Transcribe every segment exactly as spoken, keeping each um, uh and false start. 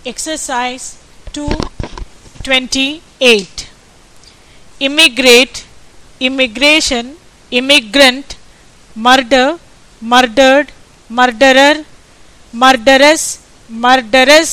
Exercise two twenty-eight. Immigrate, immigration, immigrant, murder, murdered, murderer, murderous, murderous.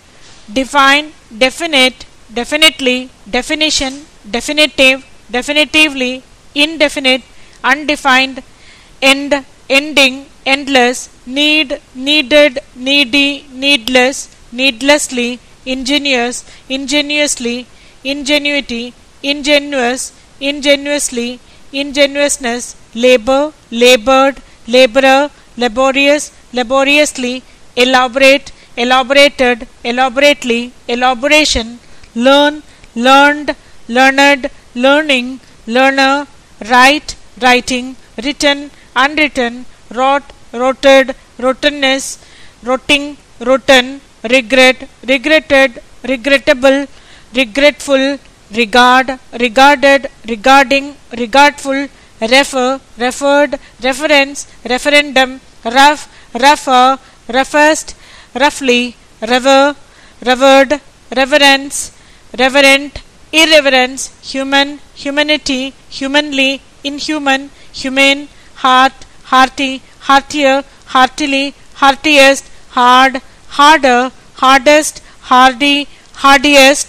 Define, definite, definitely, definition, definitive, definitively, indefinite, undefined, end, ending, endless, need, needed, needy, needless, needlessly, ingenious, ingeniously, ingenuity, ingenuous, ingenuously, ingenuousness, labor, labored, laborer, laborious, laboriously, elaborate, elaborated, elaborately, elaboration, learn, learned, learned, learning, learner, write, writing, written, unwritten, wrought, rotted, rottenness, rotting, rotten, regret, regretted, regrettable, regretful, regard, regarded, regarding, regardful, refer, referred, reference, referendum, rough, rougher, roughest, roughly, rever, revered, reverence, reverent, irreverence, human, humanity, humanly, inhuman, humane, heart, hearty, heartier, heartily, heartiest, hard, harder, hardest, hardy, hardiest,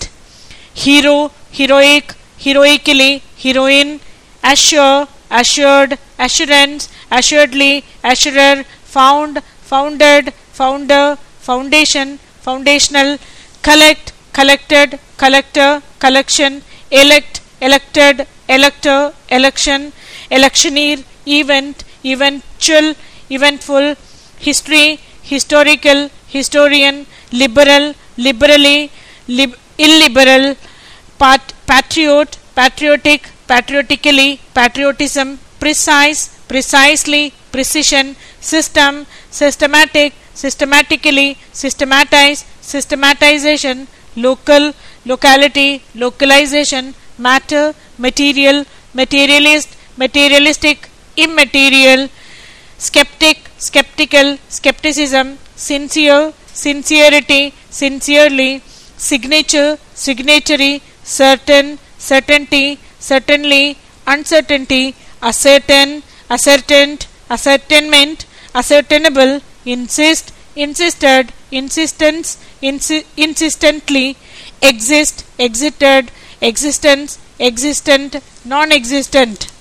hero, heroic, heroically, heroine, assure, assured, assurance, assuredly, assurer, found, founded, founder, foundation, foundational, collect, collected, collector, collection, elect, elected, elector, election, electioneer, event, eventual, eventful, history, historical, historian, liberal, liberally, lib- illiberal, pat- patriot, patriotic, patriotically, patriotism, precise, precisely, precision, system, systematic, systematically, systematize, systematization, local, locality, localization, matter, material, materialist, materialistic, immaterial, skeptic, skeptical, skepticism, sincere, sincerity, sincerely, signature, signatory, certain, certainty, certainly, uncertainty, ascertain, ascertained, ascertainment, ascertainable, insist, insisted, insistence, insi- insistently, exist, exited, existence, existent, non-existent.